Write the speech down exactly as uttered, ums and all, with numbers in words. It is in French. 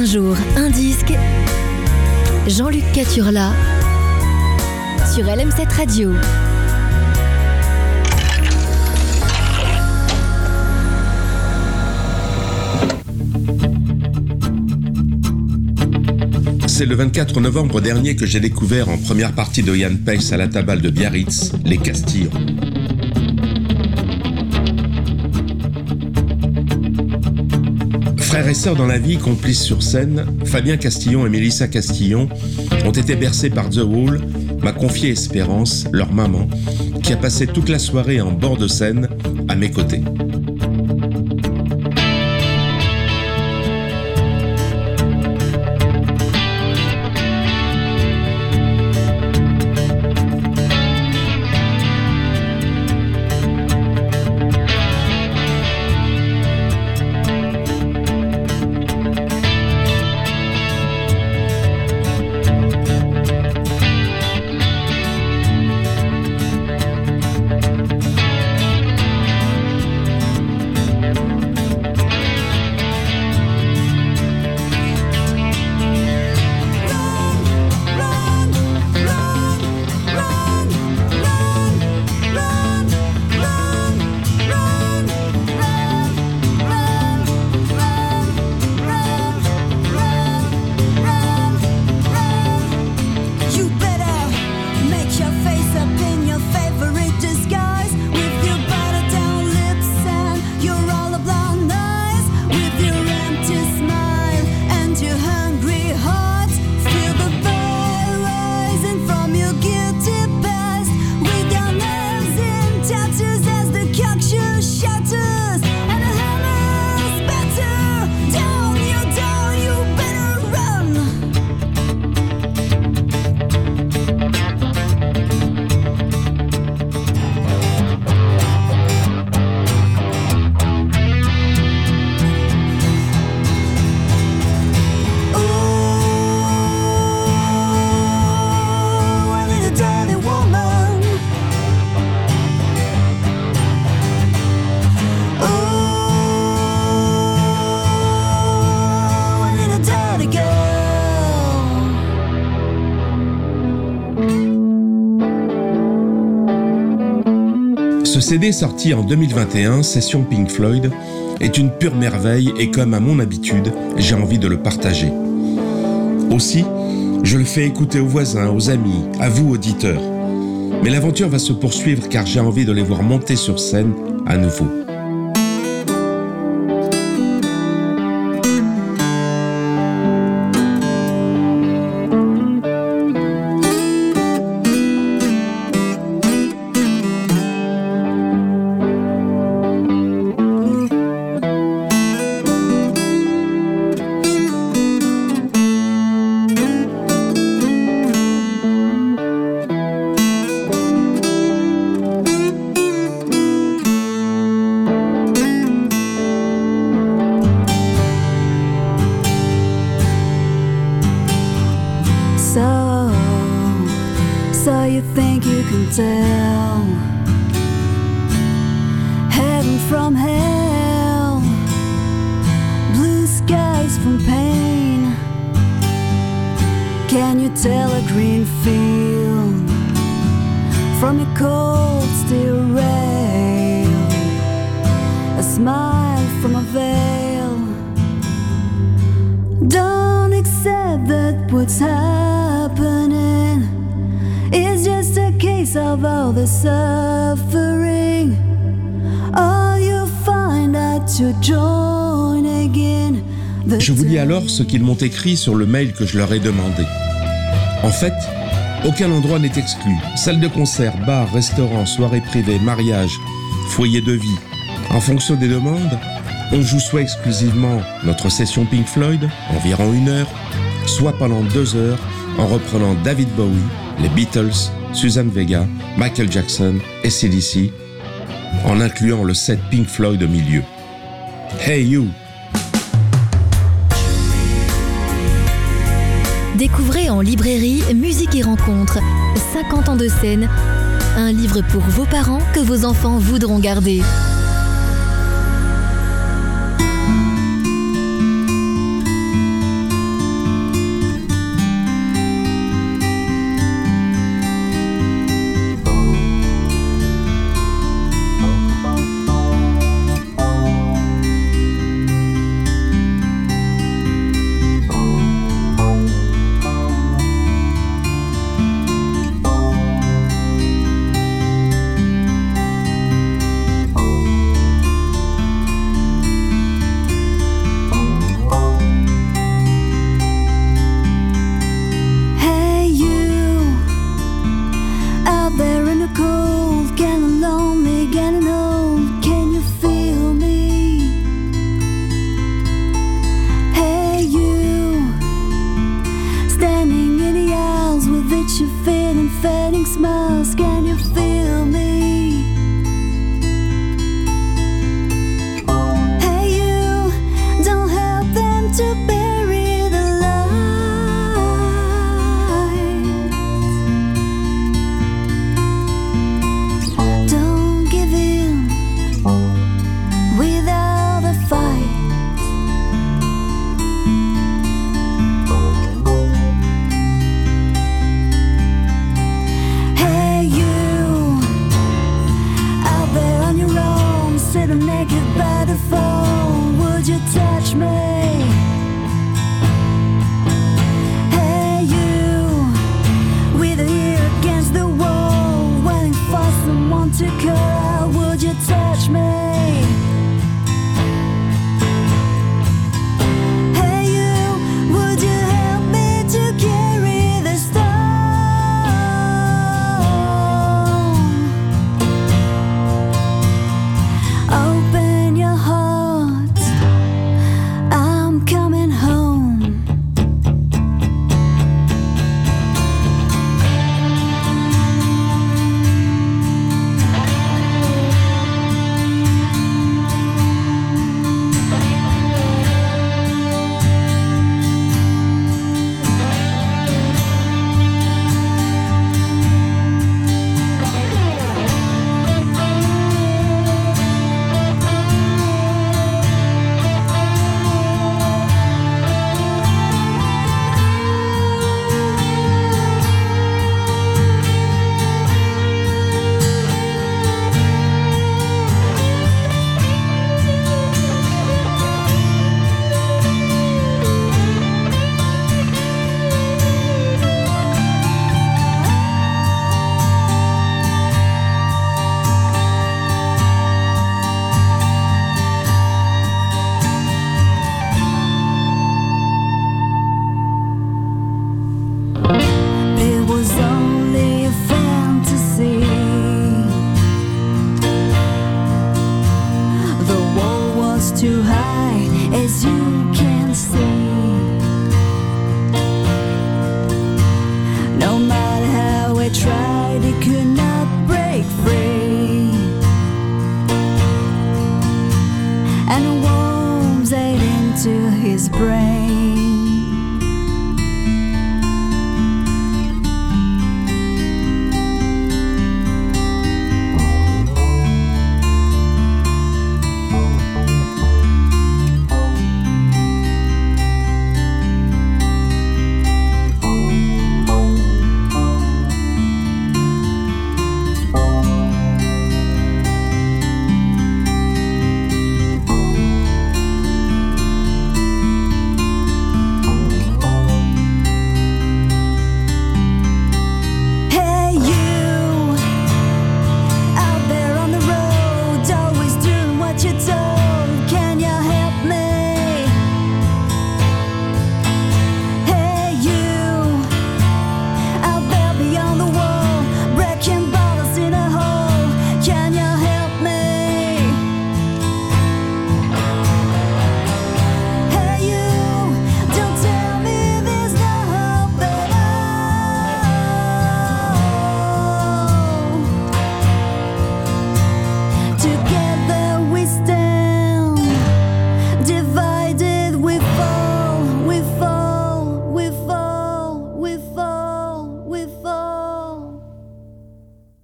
jour, un disque. Jean-Luc Caturla sur L M sept Radio. C'est le vingt-quatre novembre dernier que j'ai découvert en première partie de Jan Peijs à la Tabale de Biarritz, les Castillons. Frères et sœurs dans la vie, complices sur scène, Fabien Castillon et Mélissa Castillon ont été bercés par The Wall, m'a confié Espérance, leur maman, qui a passé toute la soirée en bord de scène à mes côtés. Ce C D sorti en deux mille vingt et un, Session Pink Floyd, est une pure merveille et comme à mon habitude, j'ai envie de le partager. Aussi, je le fais écouter aux voisins, aux amis, à vous auditeurs. Mais l'aventure va se poursuivre car j'ai envie de les voir monter sur scène à nouveau. Je vous lis alors ce qu'ils m'ont écrit sur le mail que je leur ai demandé. En fait, aucun endroit n'est exclu. Salle de concert, bar, restaurant, soirée privée, mariage, foyer de vie. En fonction des demandes, on joue soit exclusivement notre session Pink Floyd, environ une heure, soit pendant deux heures, en reprenant David Bowie, les Beatles, Suzanne Vega, Michael Jackson et A C/D C, en incluant le set Pink Floyd au milieu. Hey you! Découvrez en librairie Musique et Rencontres, cinquante ans de scène, un livre pour vos parents que vos enfants voudront garder. fading smiles, can you feel me? Hey you, don't help them to bury the light. Don't give in without a fight. Sitting naked by the phone, would you touch me? Hey you, with your ear against the wall, waiting for someone to call, would you touch me? Hey you, would you help me to carry the stone? Open your heart, I'm coming home. It was only a fantasy. The wall was too high, as you can see. No matter how I tried, it could not break free. And the worms ate into his brain.